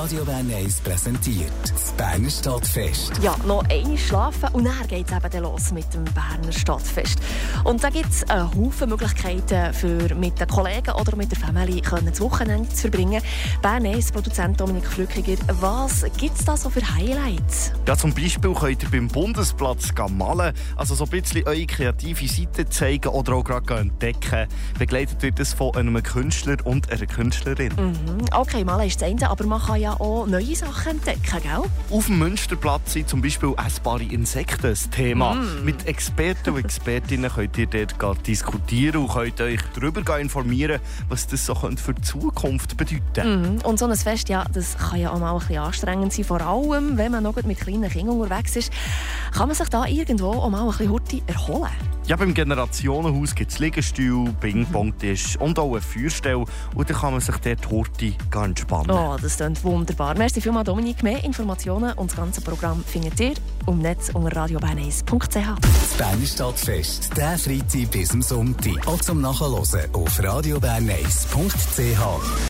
Radio Bern 1 präsentiert das Berner Stadtfest. Ja, noch einmal schlafen und dann geht es eben los mit dem Berner Stadtfest. Und da gibt es einen Haufen Möglichkeiten, für mit den Kollegen oder mit der Familie das Wochenende zu verbringen. Bern 1 Produzent Dominik Flückiger, was gibt es da so für Highlights? Ja, zum Beispiel könnt ihr beim Bundesplatz malen, also so ein bisschen eure kreative Seite zeigen oder auch gerade entdecken. Begleitet wird das von einem Künstler und einer Künstlerin. Okay, malen ist das eine, aber man kann ja auch neue Sachen entdecken, gell? Auf dem Münsterplatz sind zum Beispiel essbare Insekten das Thema. Mit Experten und Expertinnen könnt ihr dort diskutieren und könnt euch darüber informieren, was das so für die Zukunft bedeuten. Und so ein Fest, ja, das kann ja auch mal ein bisschen anstrengend sein, vor allem wenn man noch mit kleinen Kindern unterwegs ist. Kann man sich da irgendwo auch mal ein bisschen Hurti erholen? Ja, beim Generationenhaus gibt es Liegestuhl, Ping-Pong-Tisch und auch eine Feuerstelle. Und dann kann man sich dort Horti entspannen. Oh, das klingt wunderbar. Merci vielmals, Dominik. Mehr Informationen und das ganze Programm findet ihr im Netz unter radiobern1.ch. Das Berner Stadtfest, der Freitag bis am Sonntag. Auch zum Nachhören auf radiobern1.ch.